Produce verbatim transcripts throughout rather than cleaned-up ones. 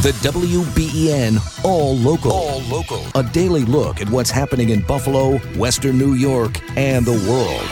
The W B E N All Local. All Local. A daily look at what's happening in Buffalo, Western New York, and the world.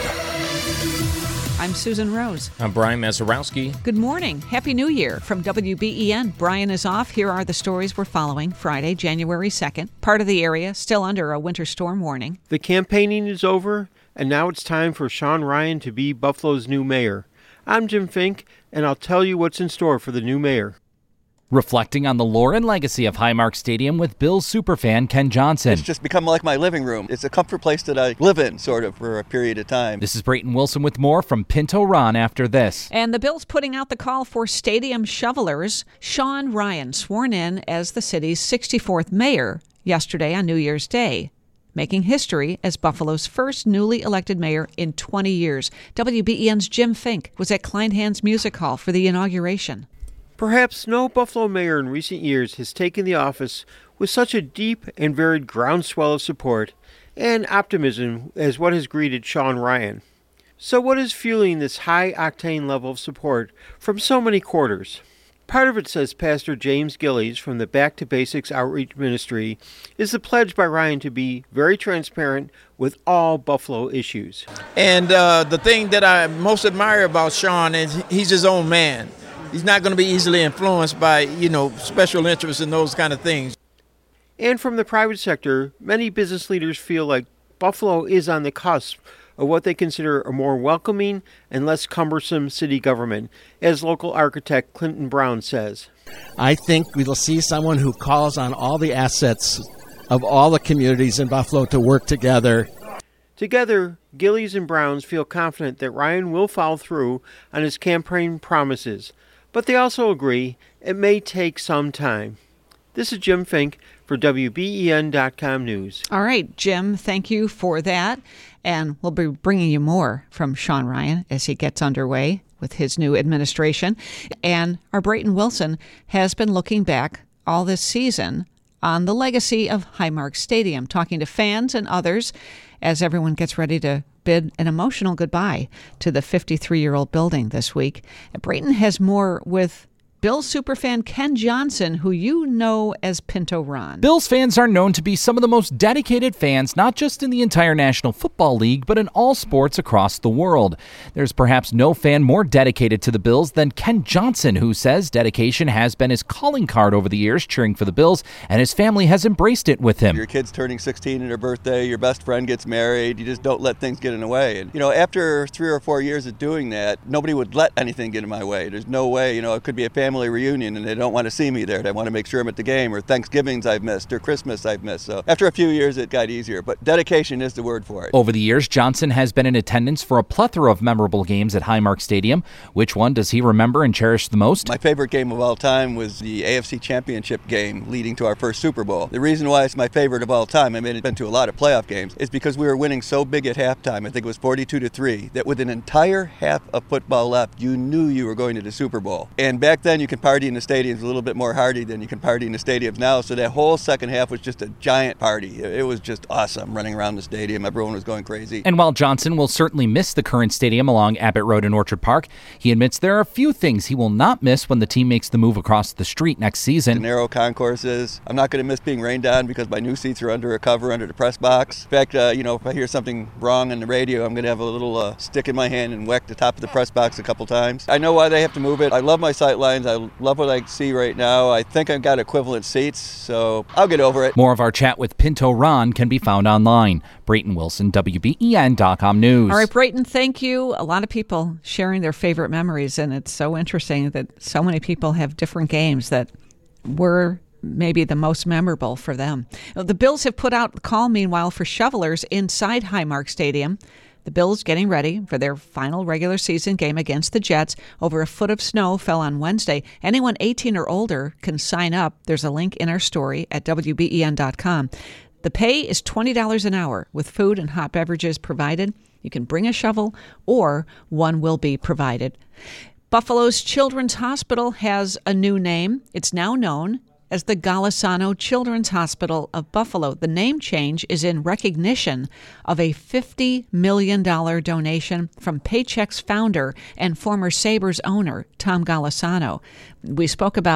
I'm Susan Rose. I'm Brian Mazurowski. Good morning. Happy New Year from W B E N. Brian is off. Here are the stories we're following. Friday, January second. Part of the area still under a winter storm warning. The campaigning is over, and now it's time for Sean Ryan to be Buffalo's new mayor. I'm Jim Fink, and I'll tell you what's in store for the new mayor. Reflecting on the lore and legacy of Highmark Stadium with Bills superfan Ken Johnson. It's just become like my living room. It's a comfort place that I live in, sort of, for a period of time. This is Brayton Wilson with more from Pinto Ron after this. And the Bills putting out the call for stadium shovelers. Sean Ryan sworn in as the city's sixty-fourth mayor yesterday on New Year's Day, making history as Buffalo's first newly elected mayor in twenty years. W B E N's Jim Fink was at Kleinhans Music Hall for the inauguration. Perhaps no Buffalo mayor in recent years has taken the office with such a deep and varied groundswell of support and optimism as what has greeted Sean Ryan. So what is fueling this high-octane level of support from so many quarters? Part of it, says Pastor James Gillies from the Back to Basics Outreach Ministry, is the pledge by Ryan to be very transparent with all Buffalo issues. And uh, the thing that I most admire about Sean is he's his own man. He's not going to be easily influenced by, you know, special interests and those kind of things. And from the private sector, many business leaders feel like Buffalo is on the cusp of what they consider a more welcoming and less cumbersome city government, as local architect Clinton Brown says. I think we will see someone who calls on all the assets of all the communities in Buffalo to work together. Together, Gillies and Browns feel confident that Ryan will follow through on his campaign promises, but they also agree it may take some time. This is Jim Fink for W B E N dot com News. All right, Jim, thank you for that. And we'll be bringing you more from Sean Ryan as he gets underway with his new administration. And our Brayton Wilson has been looking back all this season on the legacy of Highmark Stadium, talking to fans and others as everyone gets ready to bid an emotional goodbye to the fifty-three-year-old building this week. And Brayton has more with Bills superfan Ken Johnson, who you know as Pinto Ron. Bills fans are known to be some of the most dedicated fans, not just in the entire National Football League, but in all sports across the world. There's perhaps no fan more dedicated to the Bills than Ken Johnson, who says dedication has been his calling card over the years, cheering for the Bills, and his family has embraced it with him. Your kid's turning sixteen on their birthday, your best friend gets married, you just don't let things get in the way. And, you know, after three or four years of doing that, nobody would let anything get in my way. There's no way, you know, it could be a family reunion and they don't want to see me there. They want to make sure I'm at the game, or Thanksgivings I've missed, or Christmas I've missed. So after a few years, it got easier, but dedication is the word for it. Over the years, Johnson has been in attendance for a plethora of memorable games at Highmark Stadium. Which one does he remember and cherish the most? My favorite game of all time was the A F C Championship game leading to our first Super Bowl. The reason why it's my favorite of all time, I mean, it's been to a lot of playoff games, is because we were winning so big at halftime, I think it was forty-two to three, that with an entire half of football left, you knew you were going to the Super Bowl. And back then, you could party in the stadiums a little bit more hardy than you can party in the stadiums now, so that whole second half was just a giant party. It was just awesome running around the stadium. Everyone was going crazy. And while Johnson will certainly miss the current stadium along Abbott Road in Orchard Park, he admits there are a few things he will not miss when the team makes the move across the street next season. The narrow concourses. I'm not going to miss being rained on because my new seats are under a cover under the press box. In fact, uh, you know, if I hear something wrong on the radio, I'm going to have a little uh, stick in my hand and whack the top of the press box a couple times. I know why they have to move it. I love my sight lines. I love what I see right now. I think I've got equivalent seats, so I'll get over it. More of our chat with Pinto Ron can be found online. Brayton Wilson, W B E N dot com News. All right, Brayton, thank you. A lot of people sharing their favorite memories, and it's so interesting that so many people have different games that were maybe the most memorable for them. The Bills have put out the call, meanwhile, for shovelers inside Highmark Stadium. The Bills getting ready for their final regular season game against the Jets. Over a foot of snow fell on Wednesday. Anyone eighteen or older can sign up. There's a link in our story at W B E N dot com. The pay is twenty dollars an hour with food and hot beverages provided. You can bring a shovel or one will be provided. Buffalo's Children's Hospital has a new name. It's now known as the Golisano Children's Hospital of Buffalo. The name change is in recognition of a fifty million dollars donation from Paychex founder and former Sabres owner, Tom Golisano. We spoke about it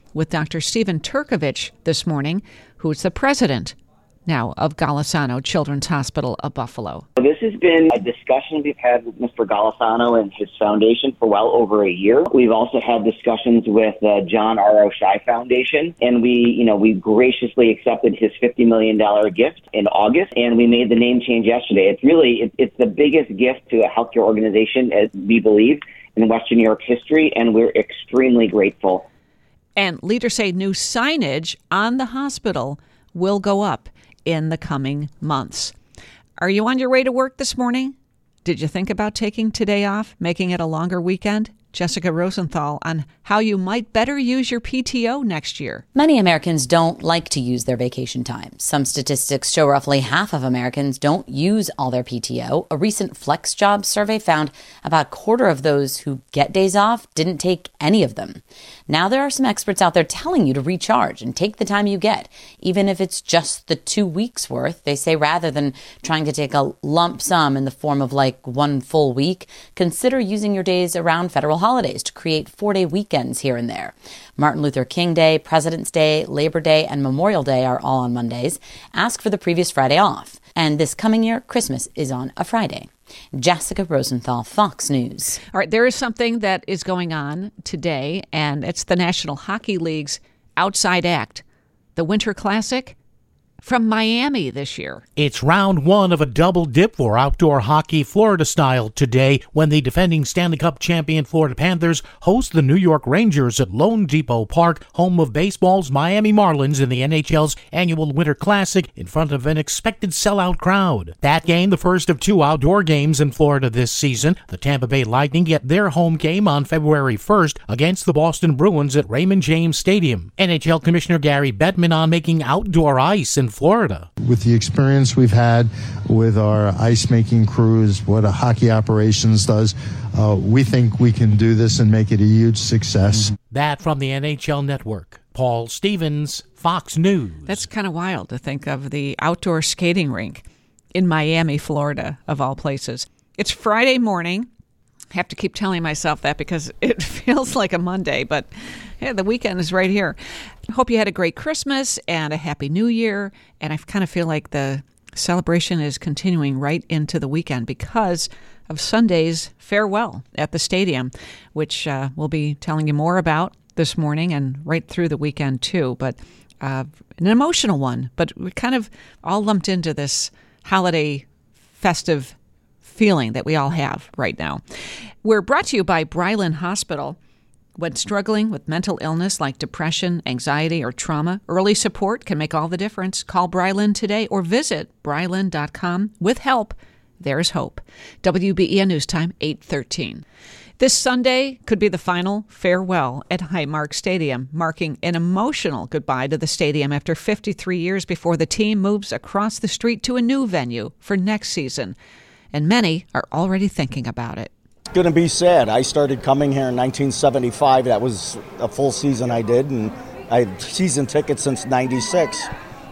with Doctor Stephen Turkovich this morning, who's the president now of Golisano Children's Hospital of Buffalo. This has been a discussion we've had with Mister Golisano and his foundation for well over a year. We've also had discussions with uh, John R O. Shai Foundation, and we, you know, we graciously accepted his fifty million dollars gift in August, and we made the name change yesterday. It's really, it, it's the biggest gift to a healthcare organization, as we believe, in Western New York history, and we're extremely grateful. And leaders say new signage on the hospital will go up in the coming months. Are you on your way to work this morning? Did you think about taking today off, making it a longer weekend? Jessica Rosenthal on how you might better use your P T O next year. Many Americans don't like to use their vacation time. Some statistics show roughly half of Americans don't use all their P T O. A recent FlexJobs survey found about a quarter of those who get days off didn't take any of them. Now there are some experts out there telling you to recharge and take the time you get, even if it's just the two weeks worth. They say rather than trying to take a lump sum in the form of like one full week, consider using your days around federal holidays to create four-day weekends here and there. Martin Luther King Day, President's Day, Labor Day, and Memorial Day are all on Mondays. Ask for the previous Friday off. And this coming year, Christmas is on a Friday. Jessica Rosenthal, Fox News. All right, there is something that is going on today, and it's the National Hockey League's Outside Act, the Winter Classic from Miami this year. It's round one of a double dip for outdoor hockey Florida style today when the defending Stanley Cup champion Florida Panthers host the New York Rangers at Lone Depot Park, home of baseball's Miami Marlins in the N H L's annual Winter Classic in front of an expected sellout crowd. That game, the first of two outdoor games in Florida this season. The Tampa Bay Lightning get their home game on February first against the Boston Bruins at Raymond James Stadium. N H L Commissioner Gary Bettman on making outdoor ice in Florida. With the experience we've had with our ice making crews, what a hockey operations does, uh, we think we can do this and make it a huge success. That from the N H L Network. Paul Stevens, Fox News. That's kind of wild to think of the outdoor skating rink in Miami, Florida, of all places. It's Friday morning. I have to keep telling myself that because it feels like a Monday, but yeah, the weekend is right here. I hope you had a great Christmas and a Happy New Year, and I kind of feel like the celebration is continuing right into the weekend because of Sunday's farewell at the stadium, which uh, we'll be telling you more about this morning and right through the weekend too, but uh, an emotional one, but we kind of all lumped into this holiday festive feeling that we all have right now. We're brought to you by Bryland Hospital. When struggling with mental illness like depression, anxiety, or trauma, early support can make all the difference. Call Bryland today or visit bryland dot com. With help, there's hope. W B E N News Time, eight thirteen. This Sunday could be the final farewell at Highmark Stadium, marking an emotional goodbye to the stadium after fifty-three years before the team moves across the street to a new venue for next season. And many are already thinking about it. It's going to be sad. I started coming here in nineteen seventy-five. That was a full season I did, and I had season tickets since ninety-six.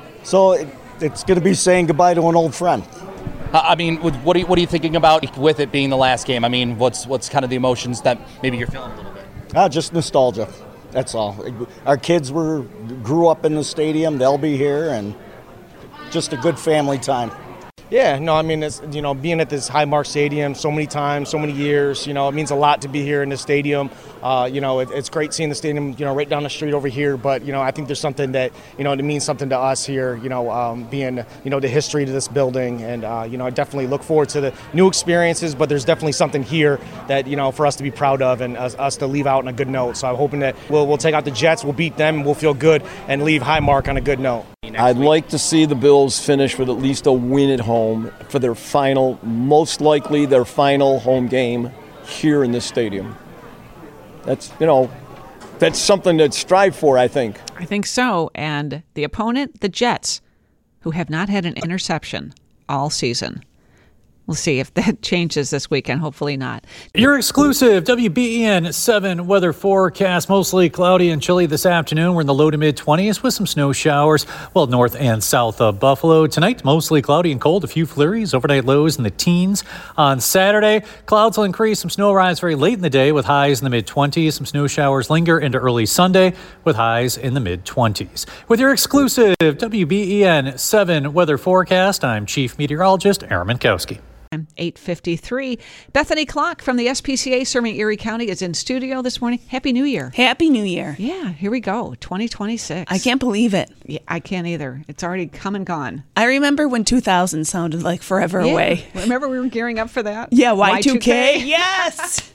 So it, it's going to be saying goodbye to an old friend. Uh, I mean, what are you, what are you thinking about with it being the last game? I mean, what's what's kind of the emotions that maybe you're feeling a little bit? Ah, just nostalgia. That's all. Our kids were grew up in the stadium. They'll be here, and just a good family time. Yeah, no, I mean, it's, you know, being at this Highmark Stadium so many times, so many years, you know, it means a lot to be here in the stadium. Uh, you know, it, it's great seeing the stadium, you know, right down the street over here. But, you know, I think there's something that, you know, it means something to us here, you know, um, being, you know, the history to this building. And, uh, you know, I definitely look forward to the new experiences. But there's definitely something here that, you know, for us to be proud of and us, us to leave out on a good note. So I'm hoping that we'll, we'll take out the Jets, we'll beat them, we'll feel good and leave Highmark on a good note. I'd like to see the Bills finish with at least a win at home for their final, most likely their final home game here in this stadium. That's, you know, that's something to strive for, I think. I think so. And the opponent, the Jets, who have not had an interception all season. We'll see if that changes this weekend. Hopefully not. Your exclusive W B E N seven weather forecast. Mostly cloudy and chilly this afternoon. We're in the low to mid twenties with some snow showers, well, north and south of Buffalo. Tonight, mostly cloudy and cold. A few flurries. Overnight lows in the teens. On Saturday, clouds will increase. Some snow rise very late in the day with highs in the mid twenties. Some snow showers linger into early Sunday with highs in the mid twenties. With your exclusive W B E N seven weather forecast, I'm Chief Meteorologist Aaron Minkowski. eight fifty-three. Bethany Clark from the S P C A serving Erie County is in studio this morning. Happy New Year. Happy New Year. Yeah, here we go. twenty twenty-six. I can't believe it. Yeah, I can't either. It's already come and gone. I remember when two thousand sounded like forever yeah. away. Remember we were gearing up for that? Yeah, Y two K. Yes.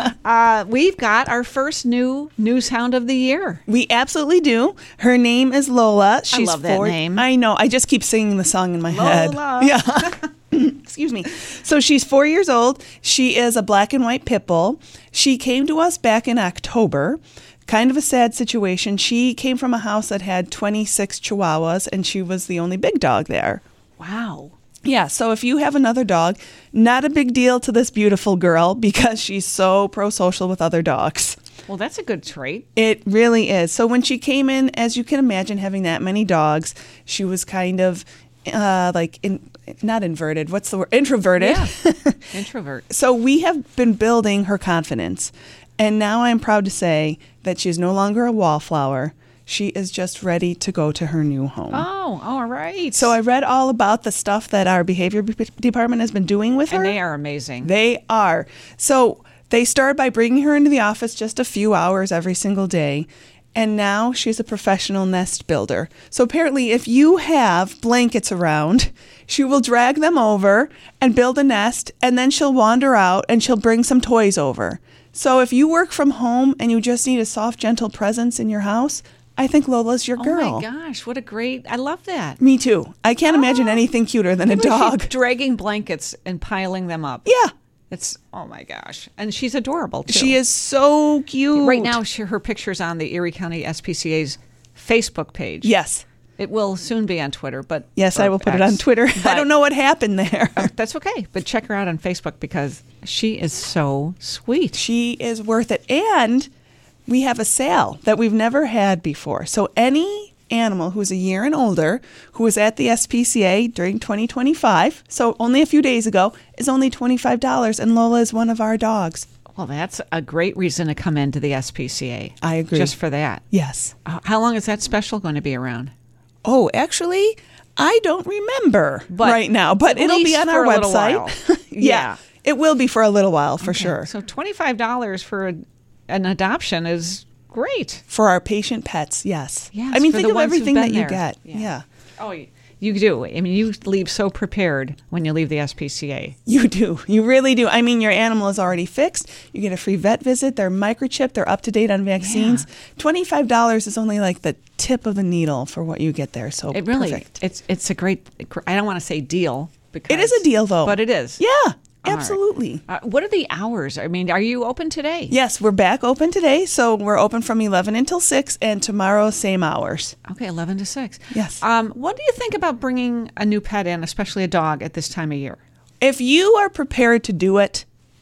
uh, we've got our first new news hound of the year. We absolutely do. Her name is Lola. She's I love that four- name. I know. I just keep singing the song in my head. Lola. Yeah. Excuse me. So she's four years old. She is a black and white pit bull. She came to us back in October. Kind of a sad situation. She came from a house that had twenty-six Chihuahuas, and she was the only big dog there. Wow. Yeah, so if you have another dog, not a big deal to this beautiful girl because she's so pro-social with other dogs. Well, that's a good trait. It really is. So when she came in, as you can imagine, having that many dogs, she was kind of uh, like, in, not inverted, what's the word? Introverted. Yeah, introvert. So we have been building her confidence. And now I'm proud to say that she's no longer a wallflower. She is just ready to go to her new home. Oh, all right. So I read all about the stuff that our behavior b- department has been doing with her. And they are amazing. They are. So they started by bringing her into the office just a few hours every single day. And now she's a professional nest builder. So apparently if you have blankets around, she will drag them over and build a nest, and then she'll wander out and she'll bring some toys over. So if you work from home and you just need a soft, gentle presence in your house, I think Lola's your girl. Oh my gosh, what a great, I love that. Me too. I can't oh. imagine anything cuter than a dog. She's dragging blankets and piling them up. Yeah. It's, oh my gosh. And she's adorable too. She is so cute. Right now, she, her picture's on the Erie County S P C A's Facebook page. Yes. It will soon be on Twitter, but yes, I will put X, it on Twitter. I don't know what happened there. That's okay, but check her out on Facebook because she is so sweet. She is worth it. And we have a sale that we've never had before. So any animal who's a year and older who was at the S P C A during twenty twenty-five, so only a few days ago, is only twenty-five dollars, and Lola is one of our dogs. Well, that's a great reason to come into the S P C A. I agree. Just for that. Yes. Uh, how long is that special going to be around? Oh, actually, I don't remember but right now, but it'll be on our website. yeah. yeah, it will be for a little while, for okay. sure. So twenty-five dollars for a, an adoption is great. For our patient pets, yes. yes I mean, think of everything that you there. get. Yeah. yeah. Oh, you do. I mean, you leave so prepared when you leave the S P C A. You do. You really do. I mean, your animal is already fixed. You get a free vet visit. They're microchipped. They're up to date on vaccines. Yeah. twenty-five dollars is only like the tip of a needle for what you get there. So it really, perfect. It's it's a great, I don't want to say deal. Because, it is a deal, though. But it is. Yeah. Absolutely. Right. Uh, what are the hours? I mean, are you open today? Yes, we're back open today. So we're open from eleven until six, and tomorrow, same hours. Okay, eleven to six. Yes. Um, what do you think about bringing a new pet in, especially a dog, at this time of year? If you are prepared to do it,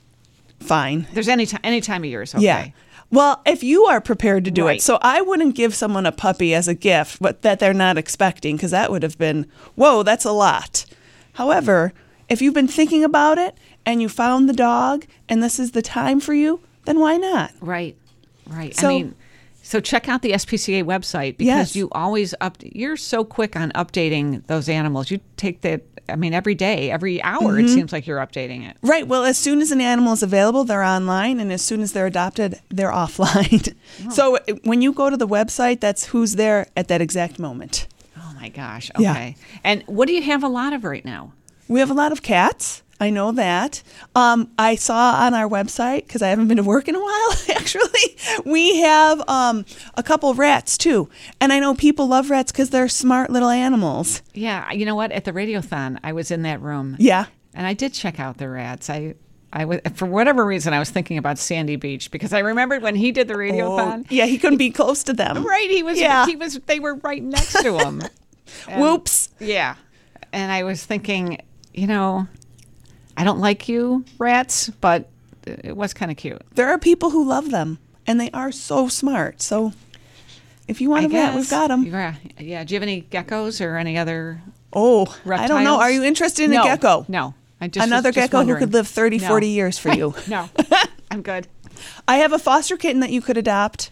fine. There's any, t- any time of year is okay. Yeah. Well, if you are prepared to do right. it. So I wouldn't give someone a puppy as a gift but that they're not expecting, because that would have been, whoa, that's a lot. However, if you've been thinking about it, and you found the dog, and this is the time for you, then why not? Right, right. So, I mean, so check out the S P C A website because yes. you always up. You're so quick on updating those animals. You take that. I mean, every day, every hour, mm-hmm. it seems like you're updating it. Right. Well, as soon as an animal is available, they're online, and as soon as they're adopted, they're offline. Oh. So when you go to the website, that's who's there at that exact moment. Oh my gosh. Okay. Yeah. And what do you have a lot of right now? We have a lot of cats. I know that. Um, I saw on our website, because I haven't been to work in a while, actually, we have um, a couple rats, too. And I know people love rats because they're smart little animals. Yeah. You know what? At the Radiothon, I was in that room. Yeah. And I did check out the rats. I, I was, for whatever reason, I was thinking about Sandy Beach because I remembered when he did the Radiothon. Oh, yeah, he couldn't be close to them. Right. He was, yeah. he was, they were right next to him. And, whoops. Yeah. And I was thinking, you know... I don't like you, rats, but it was kind of cute. There are people who love them, and they are so smart. So if you want I a rat, guess. we've got them. Yeah. yeah. Do you have any geckos or any other Oh, reptiles? I don't know. Are you interested in no, a gecko? No. I just Another was just gecko wondering. who could live thirty, No. forty years for you. No, I'm good. I have a foster kitten that you could adopt.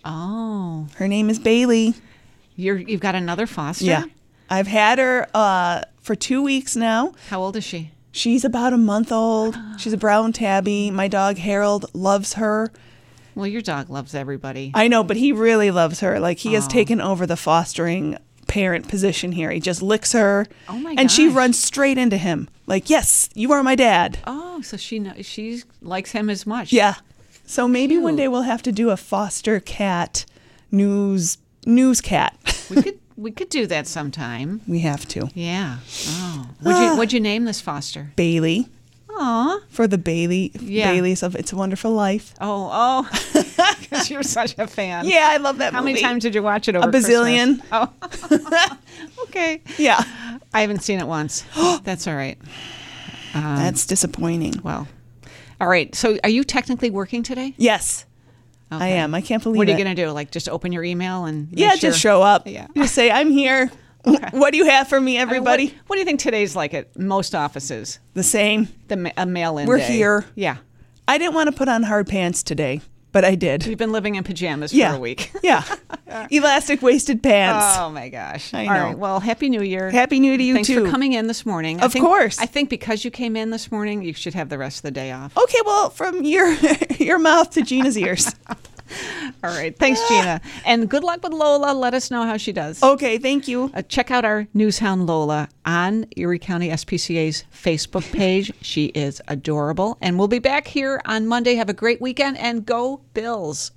Oh. Her name is Bailey. You're, you've got another foster? Yeah. I've had her uh, for two weeks now. How old is she? She's about a month old. She's a brown tabby. My dog Harold loves her. Well, your dog loves everybody. I know, but he really loves her. Like, he has Oh. taken over the fostering parent position here. He just licks her. Oh, my And she gosh. runs straight into him. Like, yes, you are my dad. Oh, so she knows, she likes him as much. Yeah. So maybe one day we'll have to do a foster cat news news cat. We could we could do that sometime. We have to. Yeah. Oh. Would you What'd you name this foster? Bailey. Aw. For the Bailey Yeah. Baileys of It's a Wonderful Life. Oh, oh. Because you're such a fan. Yeah, I love that How movie. many times did you watch it over A bazillion. Christmas? Oh. Okay. Yeah. I haven't seen it once. That's all right. Um, That's disappointing. Well, all right. So are you technically working today? Yes. I Okay. am. I can't believe What are it. you going to do? Like just open your email and make Yeah, sure- just show up. Yeah. Just say, I'm here. What do you have for me, I mean, everybody? what, what do you think today's like at most offices? The same. The ma- a mail-in We're day. here. Yeah. I didn't want to put on hard pants today, but I did. You've been living in pajamas Yeah. for a week. Yeah. Elastic waisted pants. Oh my gosh! I All know. right. Well, happy New Year. Happy New Year to you Thanks too. for coming in this morning. I Of think- course. I think because you came in this morning, you should have the rest of the day off. Okay, well, from your your mouth to Gina's ears. All right. Thanks, Gina. And good luck with Lola. Let us know how she does. Okay, thank you. Uh, check out our Newshound Lola on Erie County S P C A's Facebook page. She is adorable. And we'll be back here on Monday. Have a great weekend and go Bills.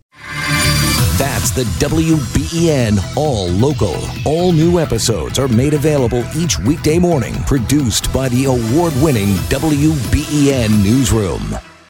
That's the W B E N All Local. All new episodes are made available each weekday morning, produced by the award-winning W B E N Newsroom.